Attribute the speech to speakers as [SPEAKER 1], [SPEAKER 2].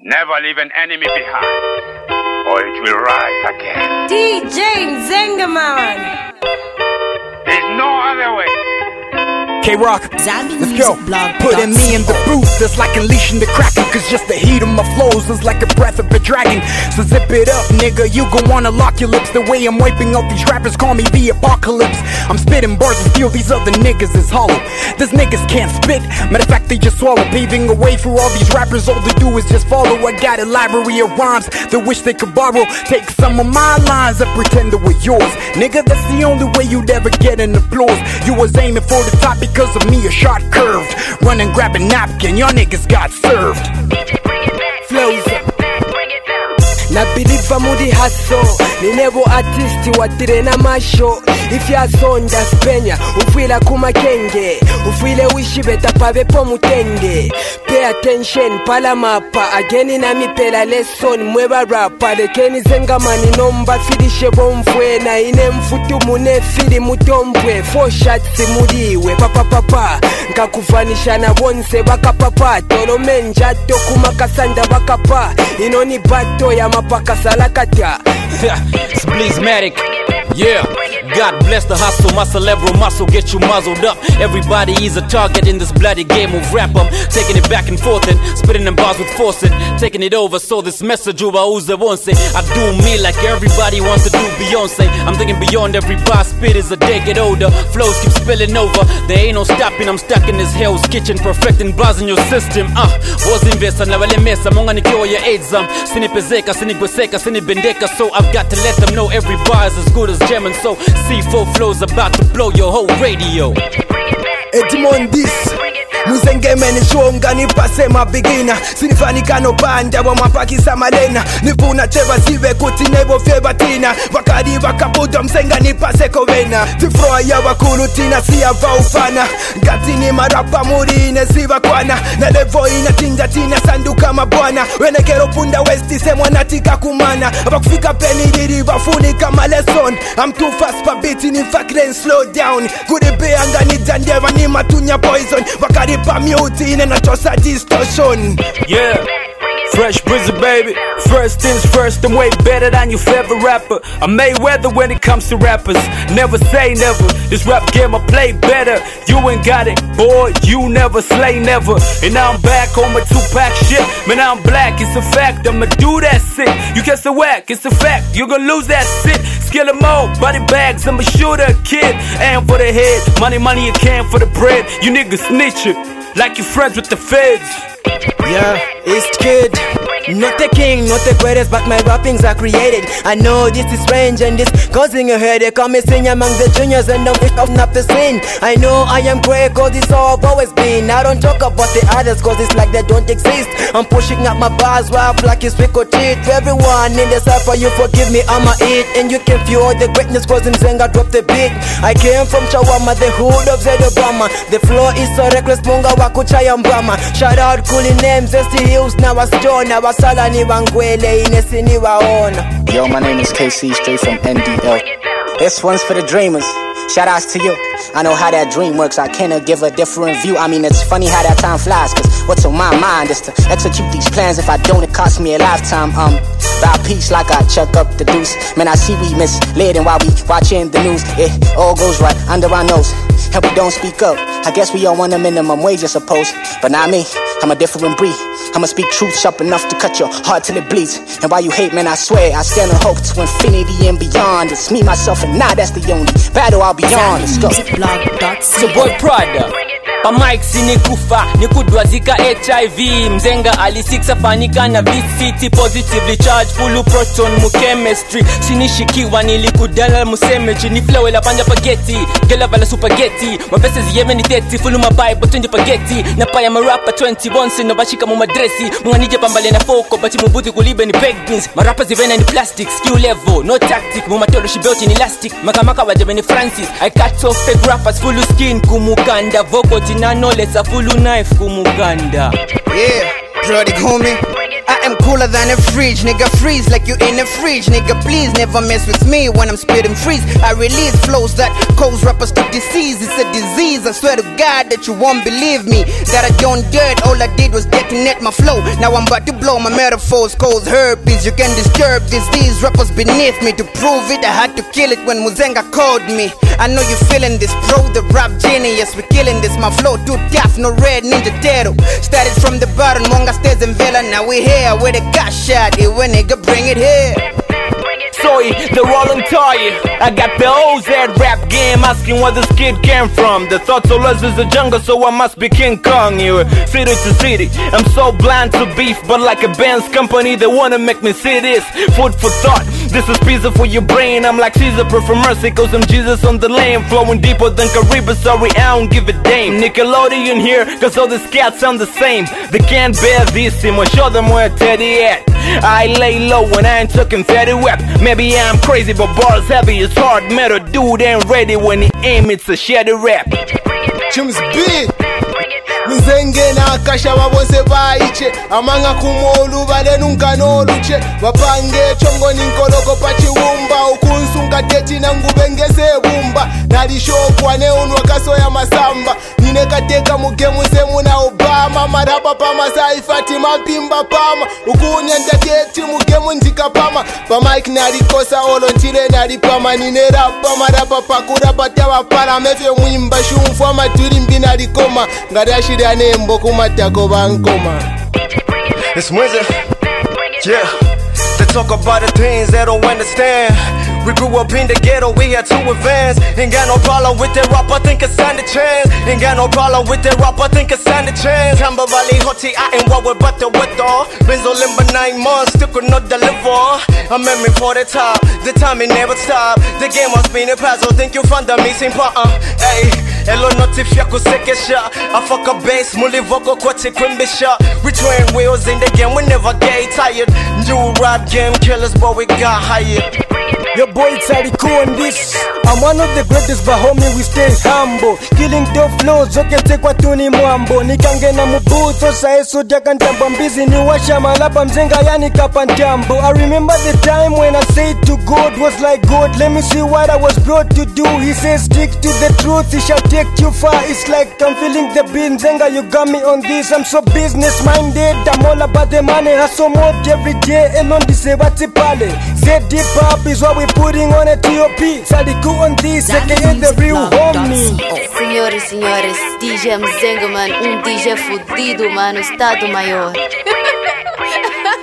[SPEAKER 1] Never leave an enemy behind, or it will rise again.
[SPEAKER 2] DJ Zengaman.
[SPEAKER 1] There's no other way.
[SPEAKER 3] K-Rock, let's go. Putting me in the booth, that's like unleashing the Kraken. Cause just the heat of my flows is like a breath of a dragon. So zip it up, nigga, you gon' wanna lock your lips. The way I'm wiping out these rappers, call me the apocalypse. I'm spitting bars and feel these other niggas is hollow. These niggas can't spit, matter of fact they just swallow. Paving a way for all these rappers, all they do is just follow. I got a library of rhymes that wish they could borrow. Take some of my lines and pretend they were yours. Nigga, that's the only way you'd ever get an applause. You was aiming for the top because of me, a shot curved. Run and grab a napkin, y'all niggas got served.
[SPEAKER 4] Flows nabiriva muri haso ninebo artisti watire n'amasho ifyasonda spenya ufwila kumakenge ufwile wishibeta pabepo mutenge. Pay attention pala mapa ageni na mipela lesson mweba rapa lekeni Zengamani nomba filishe bomfwe na ine mfutu mune fili mutombwe. 4 shots muliwe papa nkakufanisha na bonse bakapapa tolo menja tokuma kasanda bakapa inoni bato ya mapaka salakata.
[SPEAKER 5] It's Blizmatic. Yeah, God bless the hustle, my cerebral muscle, get you muzzled up. Everybody is a target in this bloody game of rap. I'm taking it back and forth and spitting them bars with force and taking it over. So this message over who's the one say I do me like everybody wants to do Beyonce. I'm thinking beyond every bar spit as a day get older. Flows keep spilling over, there ain't no stopping. I'm stuck in this hell's kitchen, perfecting bars in your system. Was investa na wale mesa, monga nikiwa ya AIDS. Sinipezeka, sinigweseka, sinibendeka. So I've got to let them know every bar is as good as German. So C4 flows about to blow your whole radio.
[SPEAKER 4] Edmond this Muzengemeni shonga nipase mabigina. Sinifanika no banda wa mapakisa malena. Nifuna teba zive kuti nebo feba tina. Wakadi wakabuda msenga nipase kovena. Tifroa ya wakulu tina siya vaufana. Gatini marapa murine siva kwana. Na levo ina tinja tina sanduka mabwana. Wenekero punda westi semwa natika kumana. Wakufika peni diri wafunika maleson. I'm too fast pa beat in fact then slow down. Kuribe anga ni jandeva ni matunya poison. Wakadi pa mute in a tossa distortion.
[SPEAKER 6] Yeah, Fresh Brizzy baby. First things first, I'm way better than your favorite rapper. I'm Mayweather when it comes to rappers. Never say never, this rap game I play better. You ain't got it, boy, you never slay never. And now I'm back on my 2-pack shit. Man, I'm black, it's a fact, I'ma do that shit. You get so whack, it's a fact, you gon' lose that shit. Skill 'em all, body bags, I'ma shoot a kid. Aim for the head, money, you can for the bread. You niggas snitching, like you friends with the feds.
[SPEAKER 4] Yeah, East Kid. Not the king, not the greatest, but my rappings are created. I know this is strange and this causing a headache. I'm missing among the juniors and I'm off the scene. I know I am great cause it's all I've always been. I don't talk about the others cause it's like they don't exist. I'm pushing up my bars while black is teeth. For everyone in the cypher, you forgive me, I'ma eat. And you can feel the greatness cause Mzenga drop the beat. I came from Chawama, the hood of Zed Obama. The flow is so reckless, Munga Wakuchaya Mbama. Shout out cooling names, Zesty Hills, now I stone, now I Sala ni wangwele inesi ni waona.
[SPEAKER 7] Yo, my name is KC, straight from NDL. This one's for the dreamers. Shout outs to you. I know how that dream works, I cannot give a different view. I mean, it's funny how that time flies, cause what's on my mind is to execute these plans. If I don't, it costs me a lifetime. Buy peace like I chuck up the deuce. Man, I see we misled while we watching the news. It all goes right under our nose, and we don't speak up. I guess we all want a minimum wage, I suppose. But not me, I'm a different breed. I'ma speak truth sharp enough to cut your heart till it bleeds. And while you hate, man, I swear I stand on hope to infinity and beyond. It's me, myself, and now that's the only battle I'll be on. Let's go.
[SPEAKER 5] It's your boy Prada. Pa mic sinikufa, nikudwazika HIV. Mzenga alisiksa fanika na VCT. Positively charged, full of proton mu chemistry. Sinishikiwa nilikudala musemeji. Ni flow ila panja pageti, gela vala spaghetti. Mapesa ziyeme ni 30, full my bible 20 pageti. Napaya marapa 21, sino bashika mu madresi. Munga nije pambale na foko, bati mubuti kulibe ni baked beans. Marapa zivena ni plastic, skill level, no tactic. Mumatolo shiboti ni elastic, makamaka wajebe ni Francis. I cut off fake rappers, full skin kumukanda. Vocal tinano, let's a full knife kumukanda.
[SPEAKER 4] Yeah, Brody homie, I am cool
[SPEAKER 8] cooler than a fridge, nigga. Freeze like you in a fridge, nigga. Please never mess with me when I'm spitting freeze. I release flows that cause rappers to disease. It's a disease, I swear to God that you won't believe me. That I don't dirt, all I did was detonate my flow. Now I'm about to blow my metaphors, cause herpes. You can disturb these rappers beneath me. To prove it, I had to kill it when Muzenga called me. I know you feeling this, bro, the rap genius. We're killing this, my flow too tough, no red ninja turtle. Started from the bottom, Monga stairs and Vela. Now we here, where the got shot, it when nigga bring it here.
[SPEAKER 6] Soy, the rolling toy. I got the OZ rap game, asking where this kid came from. The thought so less is the jungle, so I must be King Kong. You city to city, I'm so blind to beef, but like a band's company, they wanna make me see this. Food for thought, this is pizza for your brain. I'm like Caesar, pray for mercy, cause I'm Jesus on the lane. Flowing deeper than Caribe, sorry, I don't give a damn. Nickelodeon here, cause all these cats sound the same. They can't bear this, I'ma show them where Teddy at. I lay low when I ain't talking fatty rap. Maybe I'm crazy, but bars heavy, it's hard metal. Dude ain't ready when he aim, it's a shady rap.
[SPEAKER 9] Chums B Mzenge na kasha wabose baiche Amanga kumolu vale nunca no luche Wapange chongo ninkoloko pachi wumba Ukunsunga teti na ngubengese bumba Nalishokwa neunwa kaso ya masamba Nine kateka mugemu semu na Obama Maraba pama saifati mapimba pama Ukunyanja teti mugemu njika pama Pa Mike narikosa olo nchile naripama Nine rapa maraba pakuraba tawa para Mefe mwimba shumfwa maturi mbina likoma Ngadashi nembo kumatako bankoma.
[SPEAKER 10] It's Wednesday, yeah. They talk about the things they don't understand. We grew up in the ghetto, we had two events. Ain't got no problem with that rap, I think it's stand a chance. Ain't got no problem with that rap, I think it's stand a chance. Tamba Valley Hoti, I ain't what we're about to wet all. Benzo limber 9 months, still could not deliver. I'm aiming for the top, the time it never stop. The game was spinning past, so think you found the missing part, hey. Hello notif yako sekesha I fuck a bass, muli vogo kwati kwimbisha. We train wheels in the game, we never get tired. New rap game killers, but we got hired.
[SPEAKER 4] Your boy Tsariko on this. I'm one of the greatest, but homie we stay humble. Killing dope flows, okay take what tuni mwambo. Nikangena mubuto, sa eso jakantamba mbizi. Ni washa malapa mzenga yani kapantambo. I remember the time when I said to God was like God, let me see what I was brought to do. He says stick to the truth, he shall take you far. It's like I'm feeling the beat, Zenga you got me on this. I'm so business minded, I'm all about the money. Hustle mode every day, and on this pale. Zed deep up is what we putting on a TOP. Tsariko on this, aka the real homie.
[SPEAKER 11] Senhores, senhores, DJ Mzenga, mano, DJ fudido, mano, Estado Maior.